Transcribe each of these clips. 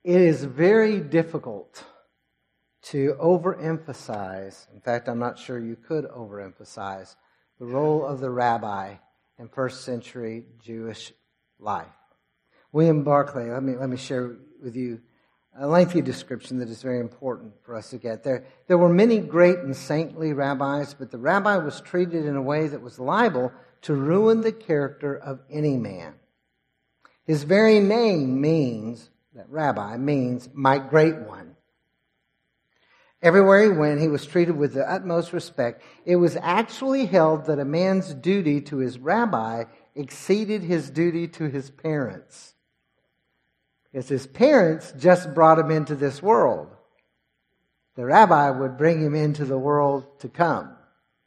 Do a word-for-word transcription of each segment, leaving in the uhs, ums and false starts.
It is very difficult to overemphasize, in fact, I'm not sure you could overemphasize, the role of the rabbi in first century Jewish life. William Barclay, let me, let me share with you a lengthy description that is very important for us to get. There, there were many great and saintly rabbis, but the rabbi was treated in a way that was liable to ruin the character of any man. His very name means, that rabbi means, my great one. Everywhere he went, he was treated with the utmost respect. It was actually held that a man's duty to his rabbi exceeded his duty to his parents. Because his parents just brought him into this world. The rabbi would bring him into the world to come.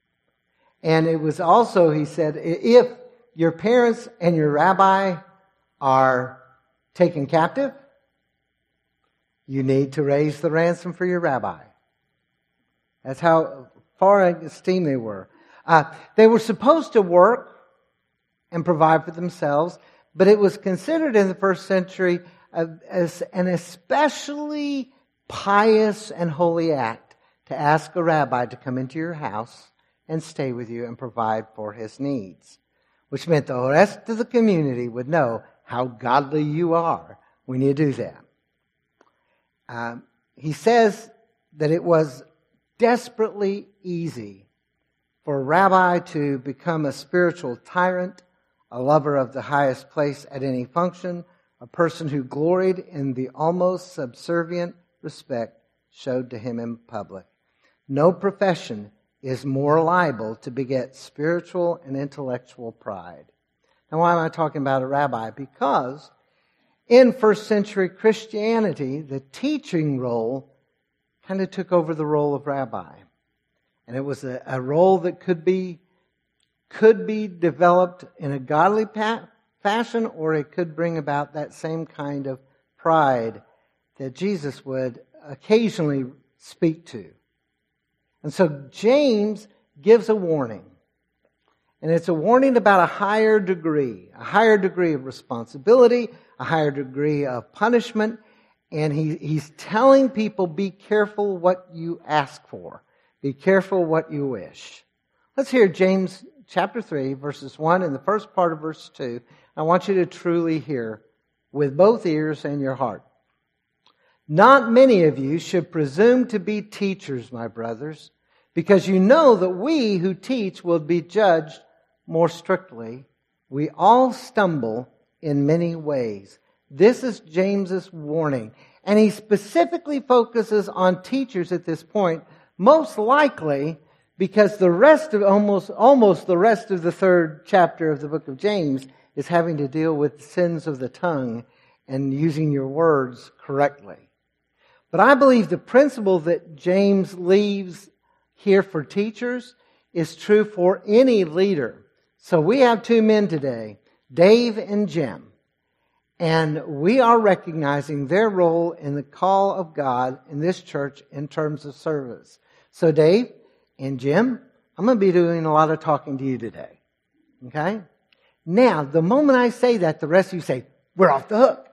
And it was also, he said, if your parents and your rabbi are taken captive, you need to raise the ransom for your rabbi. That's how far esteemed they were. Uh, they were supposed to work and provide for themselves, but it was considered in the first century as an especially pious and holy act to ask a rabbi to come into your house and stay with you and provide for his needs, which meant the rest of the community would know how godly you are when you do that. Um, he says that it was desperately easy for a rabbi to become a spiritual tyrant, a lover of the highest place at any function, a person who gloried in the almost subservient respect showed to him in public. No profession is more liable to beget spiritual and intellectual pride. Now, why am I talking about a rabbi? Because in first century Christianity, the teaching role kind of took over the role of rabbi. And it was a, a role that could be, could be developed in a godly path, fashion, or it could bring about that same kind of pride that Jesus would occasionally speak to. And so James gives a warning. And it's a warning about a higher degree, a higher degree of responsibility, a higher degree of punishment. And he, he's telling people, be careful what you ask for. Be careful what you wish. Let's hear James chapter three, verses one and the first part of verse two. I want you to truly hear with both ears and your heart. Not many of you should presume to be teachers, my brothers, because you know that we who teach will be judged more strictly. We all stumble in many ways. This is James's warning. And he specifically focuses on teachers at this point, most likely because the rest of almost almost the rest of the third chapter of the book of James is having to deal with sins of the tongue and using your words correctly. But I believe the principle that James leaves here for teachers is true for any leader. So we have two men today, Dave and Jim. And we are recognizing their role in the call of God in this church in terms of service. So Dave and Jim, I'm going to be doing a lot of talking to you today. Okay? Now, the moment I say that, the rest of you say, we're off the hook.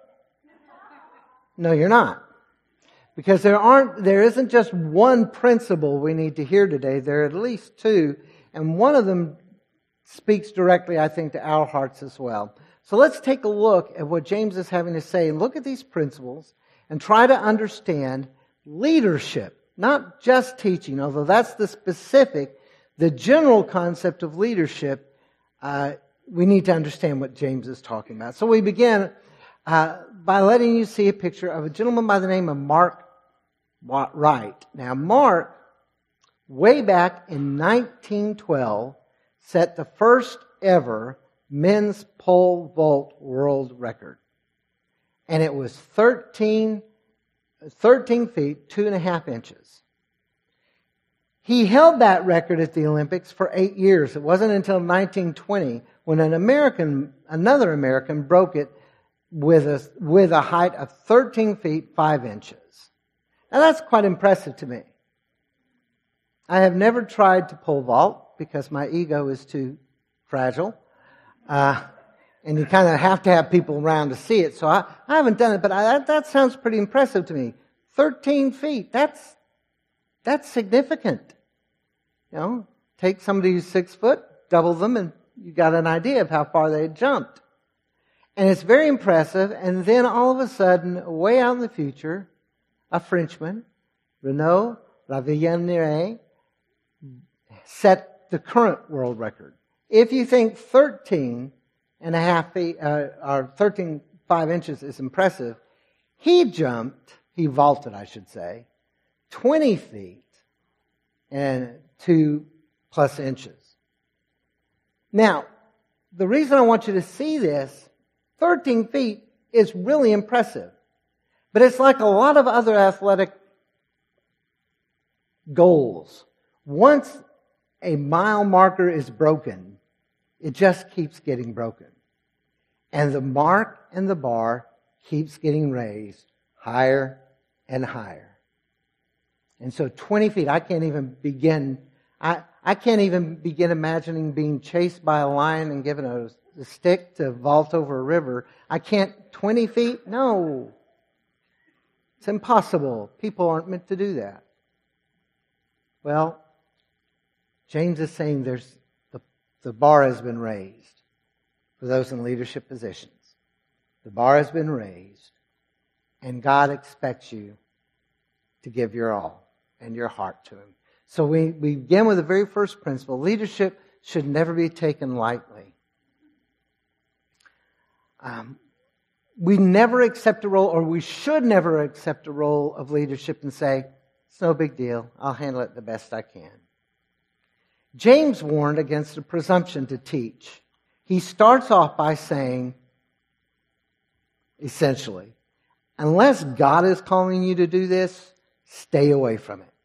No, you're not. Because there aren't, there isn't just one principle we need to hear today. There are at least two. And one of them speaks directly, I think, to our hearts as well. So let's take a look at what James is having to say and look at these principles and try to understand leadership, not just teaching, although that's the specific, the general concept of leadership. Uh, we need to understand what James is talking about. So we begin uh, by letting you see a picture of a gentleman by the name of Mark Wright. Now, Mark, way back in nineteen twelve, set the first ever men's pole vault world record. And it was thirteen, thirteen feet, two and a half inches. He held that record at the Olympics for eight years. It wasn't until nineteen twenty when an American, another American broke it with a, with a height of thirteen feet, five inches. Now that's quite impressive to me. I have never tried to pole vault because my ego is too fragile. Uh, And you kind of have to have people around to see it. So I, I haven't done it, but I, that, that sounds pretty impressive to me. thirteen feet, that's, that's significant. You know, take somebody who's six foot, double them, and you got an idea of how far they jumped. And it's very impressive. And then all of a sudden, way out in the future, a Frenchman, Renaud Lavilleniere, set the current world record. If you think thirteen and a half feet, uh, or thirteen point five inches is impressive, he jumped, he vaulted, I should say, twenty feet and two plus inches. Now, the reason I want you to see this, thirteen feet is really impressive. But it's like a lot of other athletic goals. Once a mile marker is broken, it just keeps getting broken. And the mark and the bar keeps getting raised higher and higher. And so twenty feet, I can't even begin, I, I can't even begin imagining being chased by a lion and given a, a stick to vault over a river. I can't, twenty feet? No. It's impossible. People aren't meant to do that. Well, James is saying there's the, the bar has been raised for those in leadership positions. The bar has been raised, and God expects you to give your all and your heart to Him. So we, we begin with the very first principle. Leadership should never be taken lightly. Um, we never accept a role, or we should never accept a role of leadership and say, it's no big deal. I'll handle it the best I can. James warned against a presumption to teach. He starts off by saying, essentially, unless God is calling you to do this, stay away from it.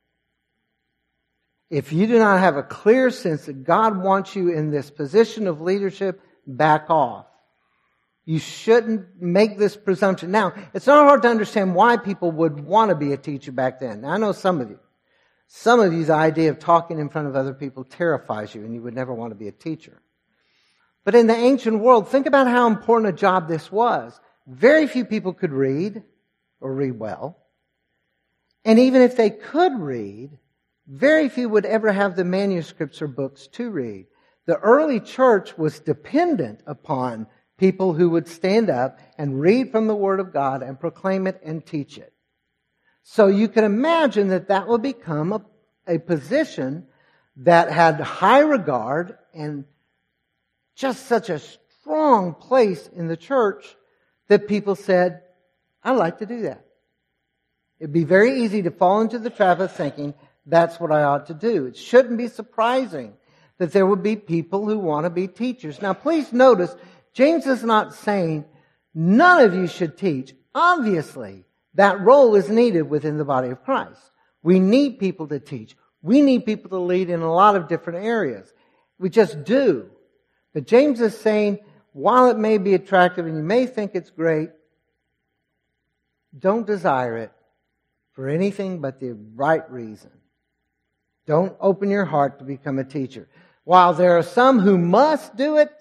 If you do not have a clear sense that God wants you in this position of leadership, back off. You shouldn't make this presumption. Now, it's not hard to understand why people would want to be a teacher back then. Now, I know some of you. Some of you, the idea of talking in front of other people terrifies you, and you would never want to be a teacher. But in the ancient world, think about how important a job this was. Very few people could read, or read well. And even if they could read, very few would ever have the manuscripts or books to read. The early church was dependent upon people who would stand up and read from the Word of God and proclaim it and teach it. So you can imagine that that would become a, a position that had high regard and just such a strong place in the church that people said, I'd like to do that. It'd be very easy to fall into the trap of thinking, that's what I ought to do. It shouldn't be surprising that there would be people who want to be teachers. Now, please notice, James is not saying none of you should teach. Obviously, that role is needed within the body of Christ. We need people to teach. We need people to lead in a lot of different areas. We just do. But James is saying, while it may be attractive and you may think it's great, don't desire it for anything but the right reason. Don't open your heart to become a teacher. While there are some who must do it,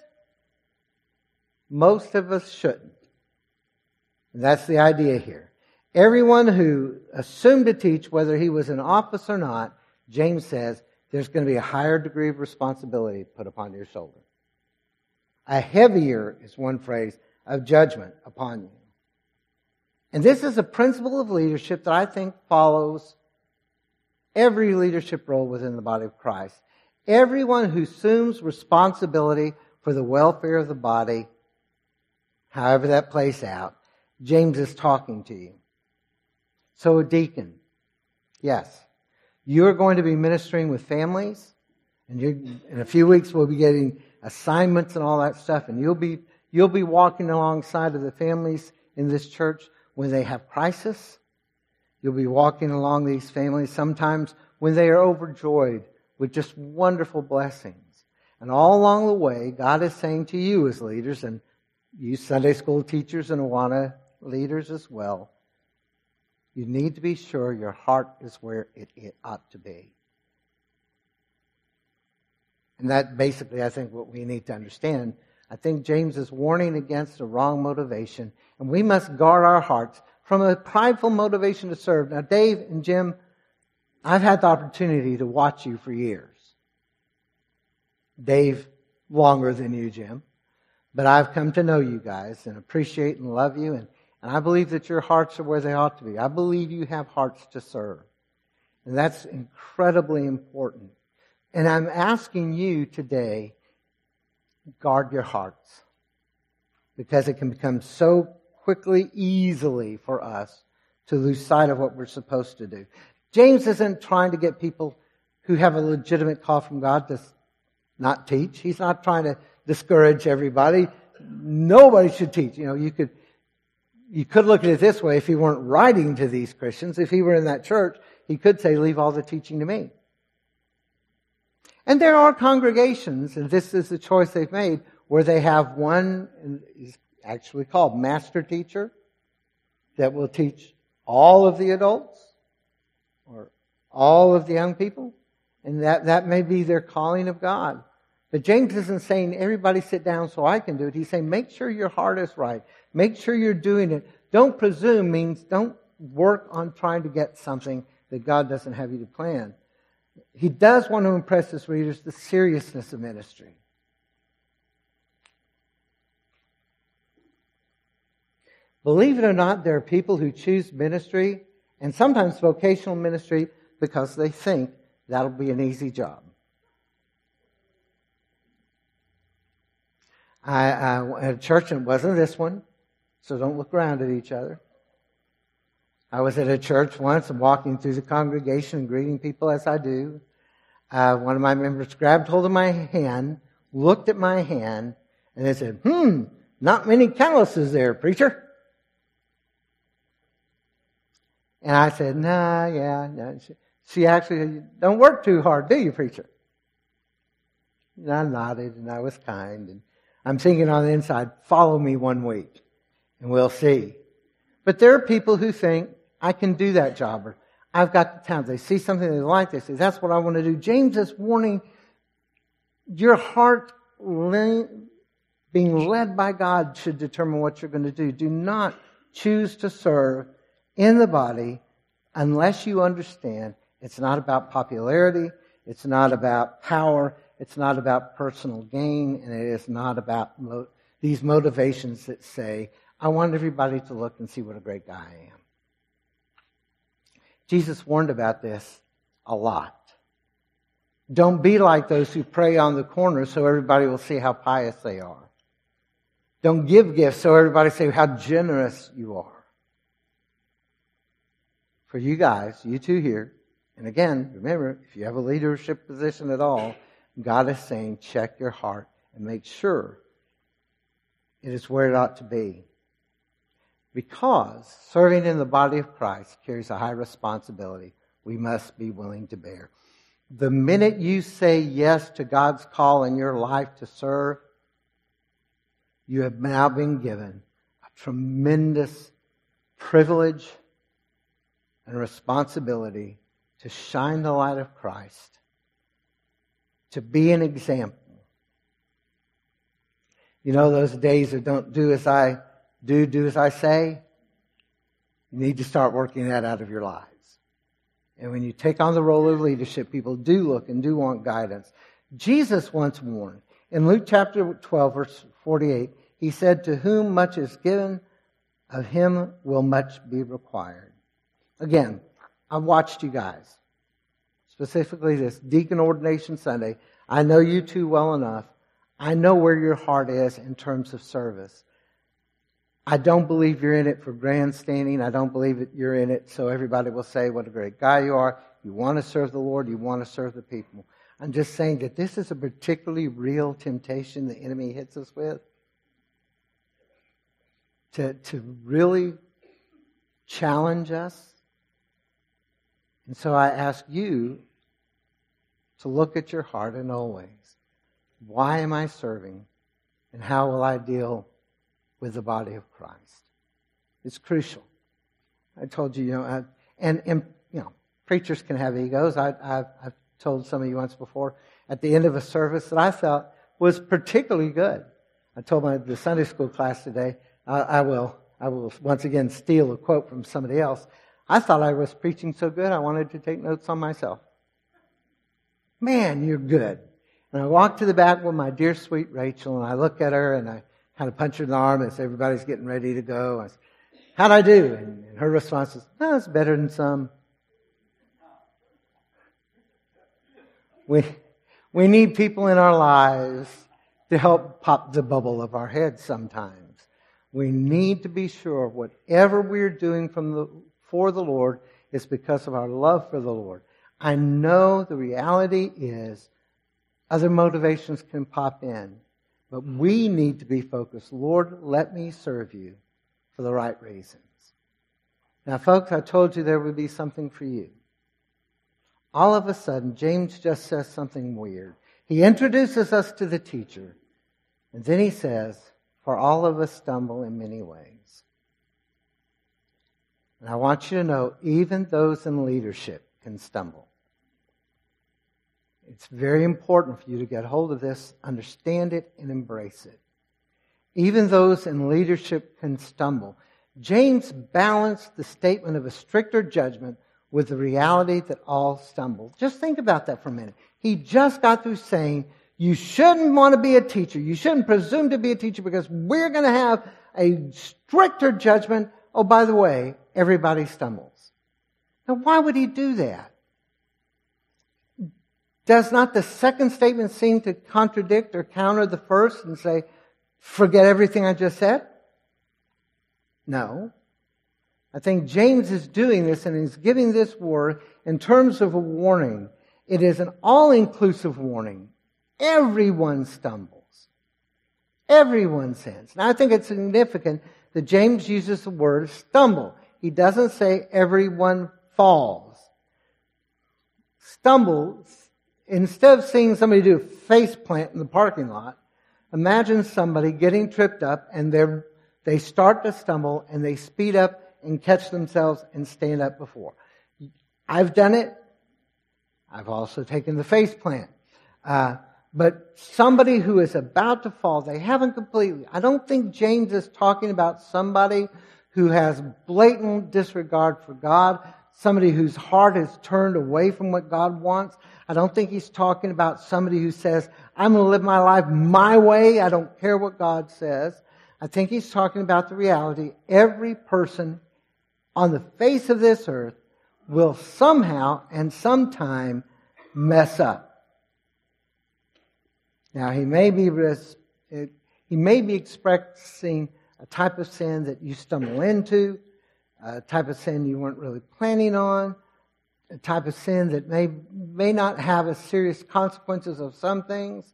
most of us shouldn't. And that's the idea here. Everyone who assumed to teach, whether he was in office or not, James says, there's going to be a higher degree of responsibility put upon your shoulder. A heavier, is one phrase, of judgment upon you. And this is a principle of leadership that I think follows every leadership role within the body of Christ. Everyone who assumes responsibility for the welfare of the body, however that plays out, James is talking to you. So a deacon, yes, you're going to be ministering with families, and you're, in a few weeks we'll be getting assignments and all that stuff, and you'll be you'll be walking alongside of the families in this church when they have crisis. You'll be walking along these families sometimes when they are overjoyed with just wonderful blessings. And all along the way, God is saying to you as leaders, and you Sunday school teachers and Awana leaders as well, you need to be sure your heart is where it, it ought to be. And that basically, I think, what we need to understand I think James is warning against a wrong motivation, and we must guard our hearts from a prideful motivation to serve. Now, Dave and Jim, I've had the opportunity to watch you for years. Dave, longer than you, Jim. But I've come to know you guys and appreciate and love you, and, and I believe that your hearts are where they ought to be. I believe you have hearts to serve. And that's incredibly important. And I'm asking you today, guard your hearts. Because it can become so quickly, easily for us to lose sight of what we're supposed to do. James isn't trying to get people who have a legitimate call from God to not teach. He's not trying to discourage everybody. Nobody should teach. You know, you could you could look at it this way. If he weren't writing to these Christians, if he were in that church, he could say, leave all the teaching to me. And there are congregations, and this is the choice they've made, where they have one, is actually called master teacher, that will teach all of the adults or all of the young people. And that, that may be their calling of God. But James isn't saying, everybody sit down so I can do it. He's saying, make sure your heart is right. Make sure you're doing it. Don't presume means don't work on trying to get something that God doesn't have you to plan. He does want to impress his readers the seriousness of ministry. Believe it or not, there are people who choose ministry, and sometimes vocational ministry, because they think that'll be an easy job. I, I at a church, and it wasn't this one, so don't look around at each other. I was at a church once and walking through the congregation and greeting people as I do. Uh, one of my members grabbed hold of my hand, looked at my hand, and they said, hmm, not many calluses there, preacher. And I said, nah, yeah, no. She, she actually said, don't work too hard, do you, preacher? And I nodded, and I was kind. And I'm thinking on the inside, follow me one week, and we'll see. But there are people who think, I can do that job, or I've got the talent. They see something they like, they say, that's what I want to do. James is warning, your heart being led by God should determine what you're going to do. Do not choose to serve in the body unless you understand it's not about popularity, it's not about power, it's not about personal gain, and it is not about mo- these motivations that say, I want everybody to look and see what a great guy I am. Jesus warned about this a lot. Don't be like those who pray on the corner so everybody will see how pious they are. Don't give gifts so everybody see how generous you are. For you guys, you two here, and again, remember, if you have a leadership position at all, God is saying, check your heart and make sure it is where it ought to be. Because serving in the body of Christ carries a high responsibility we must be willing to bear. The minute you say yes to God's call in your life to serve, you have now been given a tremendous privilege and responsibility to shine the light of Christ, to be an example. You know those days of don't do as I do, do as I say? You need to start working that out of your lives. And when you take on the role of leadership, people do look and do want guidance. Jesus once warned, in Luke chapter twelve, verse forty-eight, he said, to whom much is given, of him will much be required. Again, I've watched you guys, specifically this Deacon Ordination Sunday. I know you two well enough. I know where your heart is in terms of service. I don't believe you're in it for grandstanding. I don't believe that you're in it so everybody will say what a great guy you are. You want to serve the Lord. You want to serve the people. I'm just saying that this is a particularly real temptation the enemy hits us with. To, to really challenge us. And so I ask you to look at your heart and always, why am I serving? And how will I deal with the body of Christ? It's crucial. I told you, you know, I, and, and, you know, preachers can have egos. I, I've, I've told some of you once before, at the end of a service that I felt was particularly good. I told my the Sunday school class today, I, I will I will once again steal a quote from somebody else. I thought I was preaching so good, I wanted to take notes on myself. Man, you're good. And I walked to the back with my dear sweet Rachel, and I look at her, and I kind of punch her in the arm as everybody's getting ready to go. I said, how'd I do? And, and her response is, oh, it's better than some. We, we need people in our lives to help pop the bubble of our heads sometimes. We need to be sure whatever we're doing from the, for the Lord is because of our love for the Lord. I know the reality is other motivations can pop in, but we need to be focused. Lord, let me serve you for the right reasons. Now, folks, I told you there would be something for you. All of a sudden, James just says something weird. He introduces us to the teacher, and then he says, for all of us stumble in many ways. And I want you to know, even those in leadership can stumble. It's very important for you to get hold of this, understand it, and embrace it. Even those in leadership can stumble. James balanced the statement of a stricter judgment with the reality that all stumble. Just think about that for a minute. He just got through saying, you shouldn't want to be a teacher. You shouldn't presume to be a teacher because we're going to have a stricter judgment. Oh, by the way, everybody stumbles. Now, why would he do that? Does not the second statement seem to contradict or counter the first and say, forget everything I just said? No. I think James is doing this, and he's giving this word in terms of a warning. It is an all-inclusive warning. Everyone stumbles. Everyone sins. And I think it's significant that James uses the word stumble. He doesn't say everyone falls. Stumble, instead of seeing somebody do a face plant in the parking lot, imagine somebody getting tripped up and they're, they start to stumble and they speed up and catch themselves and stand up before. I've done it. I've also taken the face plant. Uh, but somebody who is about to fall, they haven't completely. I don't think James is talking about somebody who has blatant disregard for God, somebody whose heart is turned away from what God wants. I don't think he's talking about somebody who says, I'm going to live my life my way. I don't care what God says. I think he's talking about the reality. Every person on the face of this earth will somehow and sometime mess up. Now, he may be he may be expressing a type of sin that you stumble into, a type of sin you weren't really planning on, a type of sin that may may not have as serious consequences of some things.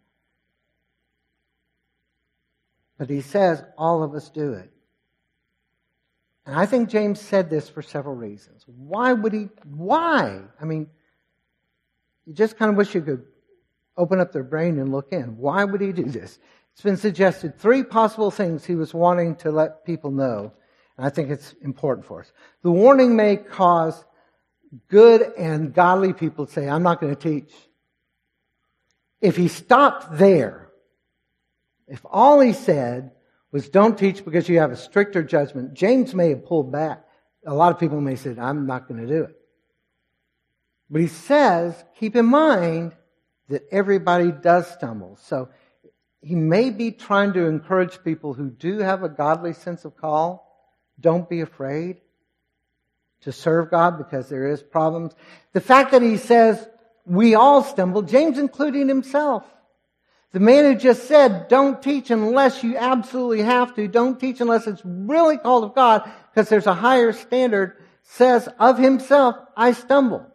But he says all of us do it. And I think James said this for several reasons. Why would he? Why? I mean, you just kind of wish you could open up their brain and look in. Why would he do this? It's been suggested three possible things he was wanting to let people know. And I think it's important for us. The warning may cause good and godly people to say, I'm not going to teach. If he stopped there, if all he said was don't teach because you have a stricter judgment, James may have pulled back. A lot of people may have said, I'm not going to do it. But he says, keep in mind that everybody does stumble. So he may be trying to encourage people who do have a godly sense of call. Don't be afraid to serve God because there is problems. The fact that he says we all stumble, James including himself. The man who just said, don't teach unless you absolutely have to. Don't teach unless it's really called of God because there's a higher standard, says of himself, I stumble.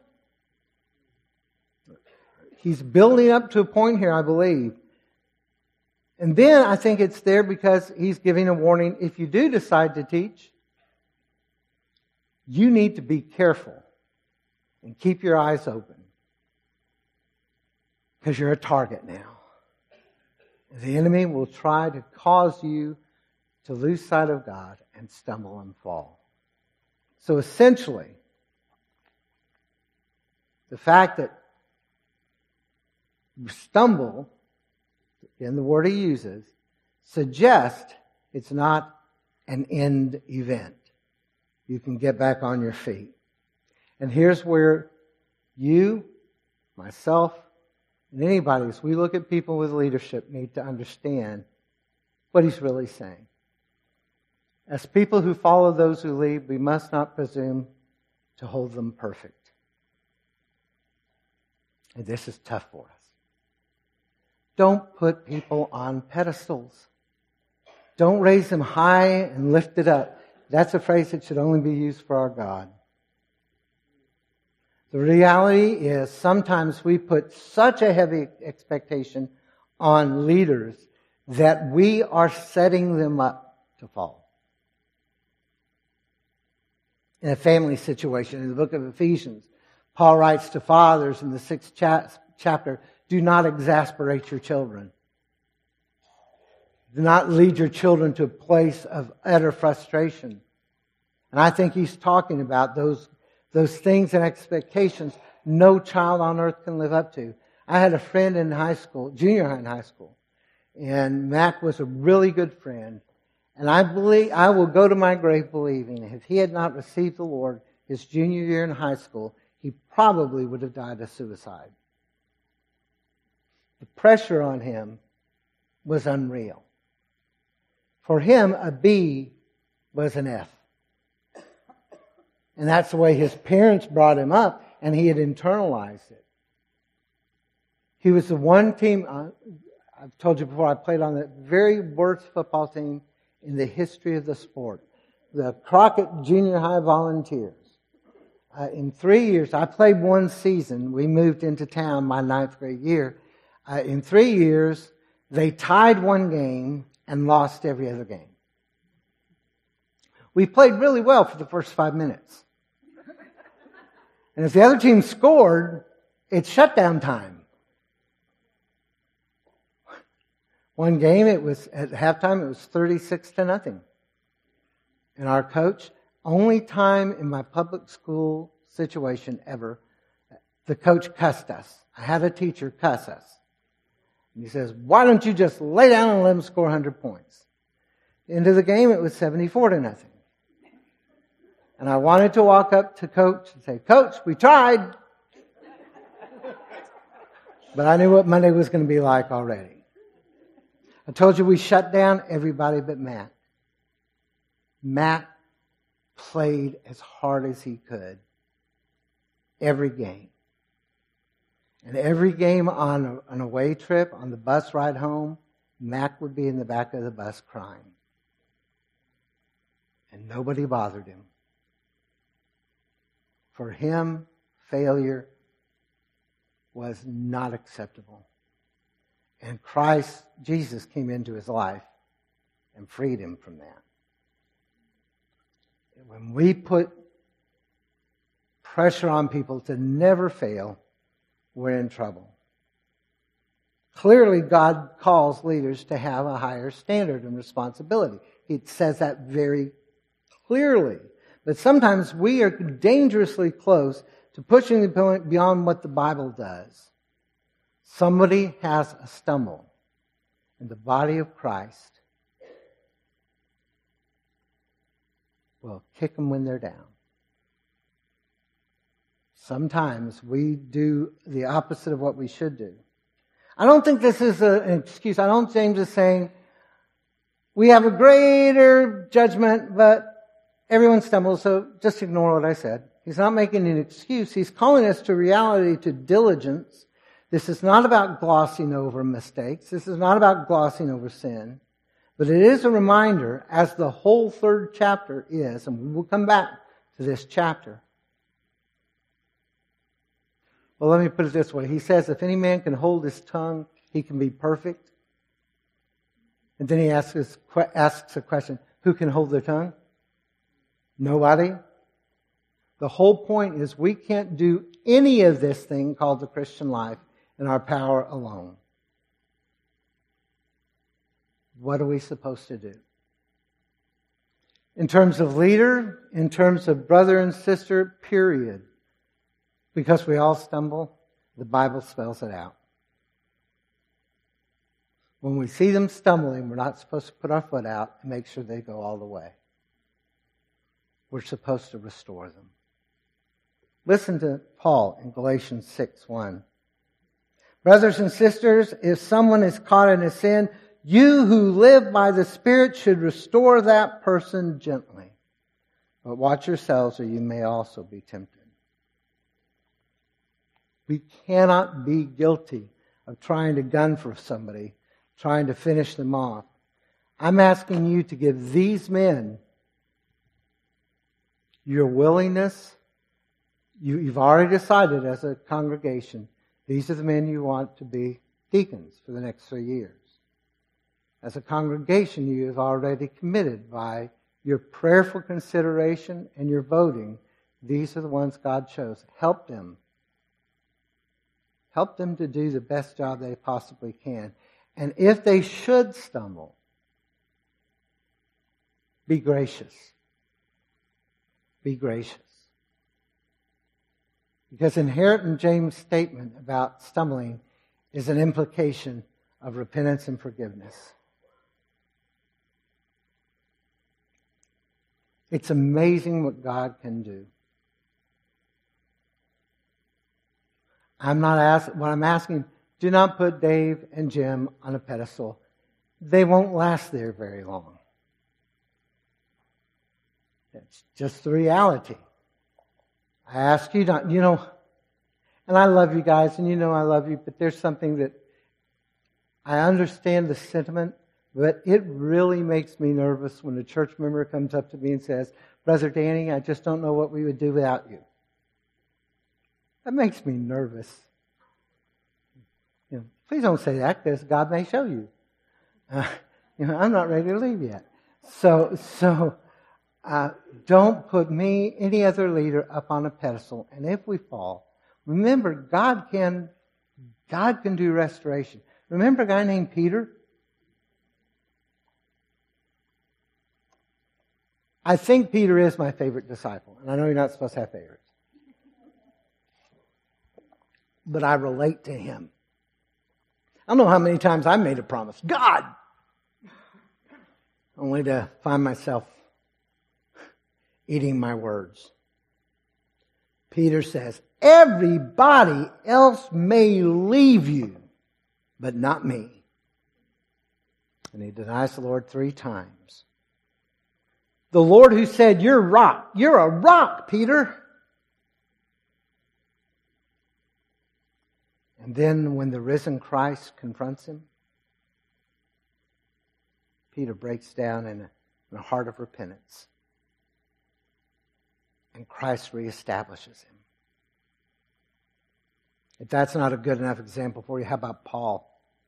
He's building up to a point here, I believe. And then I think it's there because he's giving a warning. If you do decide to teach, you need to be careful and keep your eyes open because you're a target now. The enemy will try to cause you to lose sight of God and stumble and fall. So essentially, the fact that you stumble, in the word he uses, suggest it's not an end event. You can get back on your feet. And here's where you, myself, and anybody, as we look at people with leadership, need to understand what he's really saying. As people who follow those who lead, we must not presume to hold them perfect. And this is tough for us. Don't put people on pedestals. Don't raise them high and lift it up. That's a phrase that should only be used for our God. The reality is sometimes we put such a heavy expectation on leaders that we are setting them up to fall. In a family situation, in the book of Ephesians, Paul writes to fathers in the sixth cha- chapter, do not exasperate your children. Do not lead your children to a place of utter frustration. And I think he's talking about those, those things and expectations no child on earth can live up to. I had a friend in high school, junior high and high school, and Mac was a really good friend. And I believe, I will go to my grave believing if he had not received the Lord his junior year in high school, he probably would have died of suicide. The pressure on him was unreal. For him, a B was an F. And that's the way his parents brought him up, and he had internalized it. He was the one team, uh, I've told you before, I played on the very worst football team in the history of the sport. The Crockett Junior High Volunteers. Uh, in three years, I played one season. We moved into town my ninth grade year. Uh, in three years, they tied one game and lost every other game. We played really well for the first five minutes. And if the other team scored, it's shutdown time. One game, it was at halftime, it was thirty-six to nothing. And our coach, only time in my public school situation ever, the coach cussed us. I had a teacher cuss us. And he says, why don't you just lay down and let them score one hundred points? Into the game, it was seventy-four to nothing. And I wanted to walk up to Coach and say, Coach, we tried. But I knew what Monday was going to be like already. I told you we shut down everybody but Matt. Matt played as hard as he could every game. And every game on an away trip, on the bus ride home, Mac would be in the back of the bus crying. And nobody bothered him. For him, failure was not acceptable. And Christ, Jesus, came into his life and freed him from that. When we put pressure on people to never fail, we're in trouble. Clearly, God calls leaders to have a higher standard and responsibility. He says that very clearly. But sometimes we are dangerously close to pushing the point beyond what the Bible does. Somebody has a stumble in the body of Christ. Well, kick them when they're down. Sometimes we do the opposite of what we should do. I don't think this is a, an excuse. I don't think James is saying we have a greater judgment, but everyone stumbles, so just ignore what I said. He's not making an excuse. He's calling us to reality, to diligence. This is not about glossing over mistakes. This is not about glossing over sin. But it is a reminder, as the whole third chapter is, and we will come back to this chapter. Well, let me put it this way. He says, if any man can hold his tongue, he can be perfect. And then he asks, asks a question, who can hold their tongue? Nobody. The whole point is we can't do any of this thing called the Christian life in our power alone. What are we supposed to do? In terms of leader, in terms of brother and sister, period. Because we all stumble, the Bible spells it out. When we see them stumbling, we're not supposed to put our foot out and make sure they go all the way. We're supposed to restore them. Listen to Paul in Galatians six one. Brothers and sisters, if someone is caught in a sin, you who live by the Spirit should restore that person gently. But watch yourselves, or you may also be tempted. We cannot be guilty of trying to gun for somebody, trying to finish them off. I'm asking you to give these men your willingness. You, you've already decided as a congregation, these are the men you want to be deacons for the next three years. As a congregation, you have already committed by your prayerful consideration and your voting. These are the ones God chose. Help them. Help them to do the best job they possibly can. And if they should stumble, be gracious. Be gracious. Because inherent in James' statement about stumbling is an implication of repentance and forgiveness. It's amazing what God can do. I'm not asking, what I'm asking, do not put Dave and Jim on a pedestal. They won't last there very long. That's just the reality. I ask you not, you know, and I love you guys, and you know I love you, but there's something that I understand the sentiment, but it really makes me nervous when a church member comes up to me and says, Brother Danny, I just don't know what we would do without you. That makes me nervous. You know, please don't say that, because God may show you. Uh, you know, I'm not ready to leave yet. So, so uh, don't put me, any other leader, up on a pedestal. And if we fall, remember, God can, God can do restoration. Remember a guy named Peter? I think Peter is my favorite disciple. And I know you're not supposed to have favorites. But I relate to him. I don't know how many times I made a promise. God! Only to find myself eating my words. Peter says, everybody else may leave you, but not me. And he denies the Lord three times. The Lord who said, you're rock. You're a rock, Peter. And then when the risen Christ confronts him, Peter breaks down in a, in a heart of repentance. And Christ reestablishes him. If that's not a good enough example for you, how about Paul?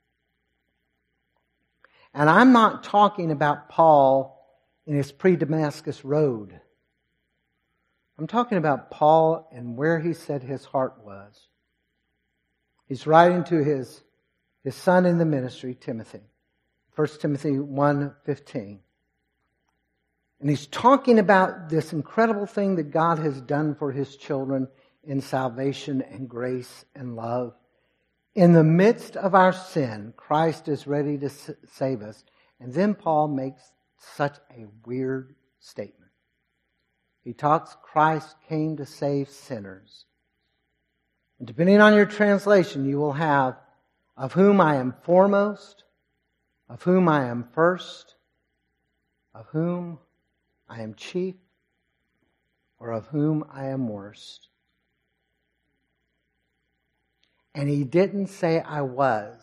And I'm not talking about Paul in his pre-Damascus road. I'm talking about Paul and where he said his heart was. He's writing to his, his son in the ministry, Timothy. First Timothy one fifteen. And he's talking about this incredible thing that God has done for his children in salvation and grace and love. In the midst of our sin, Christ is ready to save us. And then Paul makes such a weird statement. He talks, Christ came to save sinners. And depending on your translation, you will have, of whom I am foremost, of whom I am first, of whom I am chief, or of whom I am worst. And he didn't say I was.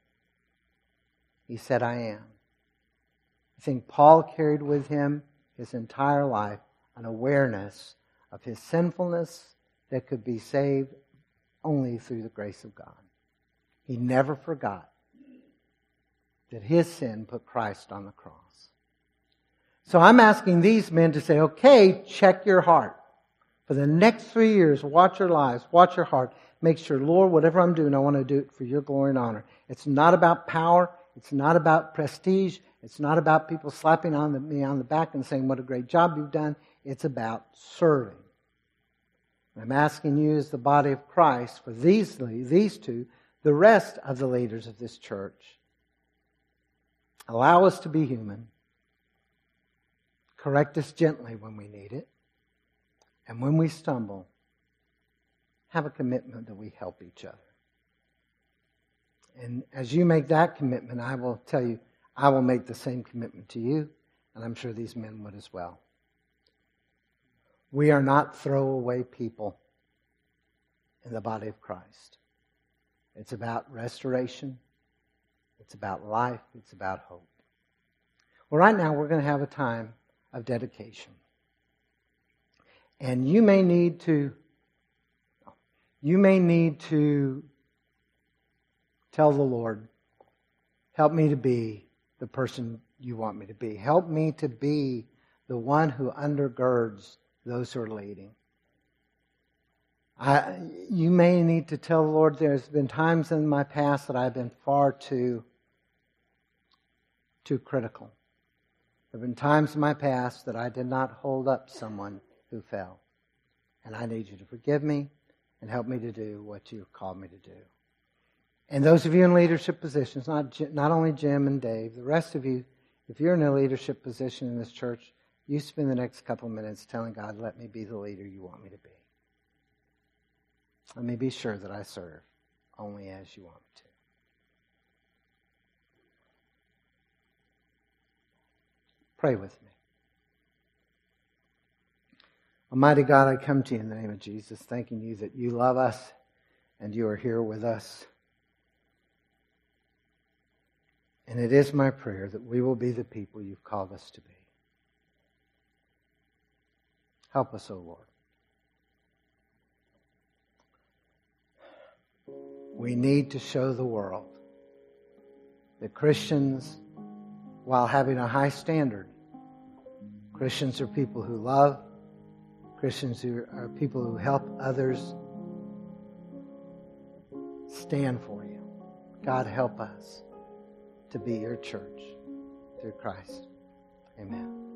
He said I am. I think Paul carried with him his entire life an awareness of his sinfulness that could be saved only through the grace of God. He never forgot that his sin put Christ on the cross. So I'm asking these men to say, okay, check your heart. For the next three years, watch your lives, watch your heart. Make sure, Lord, whatever I'm doing, I want to do it for your glory and honor. It's not about power. It's not about prestige. It's not about people slapping on the, me on the back and saying, what a great job you've done. It's about serving. I'm asking you as the body of Christ, for these, these two, the rest of the leaders of this church, Allow us to be human. Correct us gently when we need it. And when we stumble, have a commitment that we help each other. And as you make that commitment, I will tell you, I will make the same commitment to you, and I'm sure these men would as well. We are not throwaway people in the body of Christ. It's about restoration. It's about life. It's about hope. Well, right now we're going to have a time of dedication. And you may need to, you may need to tell the Lord, help me to be the person you want me to be. Help me to be the one who undergirds those who are leading. I, you may need to tell the Lord, there's been times in my past that I've been far too, too critical. There have been times in my past that I did not hold up someone who fell. And I need you to forgive me and help me to do what you've called me to do. And those of you in leadership positions, not, not only Jim and Dave, the rest of you, if you're in a leadership position in this church, you spend the next couple of minutes telling God, let me be the leader you want me to be. Let me be sure that I serve only as you want me to. Pray with me. Almighty God, I come to you in the name of Jesus, thanking you that you love us and you are here with us. And it is my prayer that we will be the people you've called us to be. Help us, O Lord. We need to show the world that Christians, while having a high standard, Christians are people who love, Christians who are people who help others stand for you. God, help us to be your church through Christ. Amen.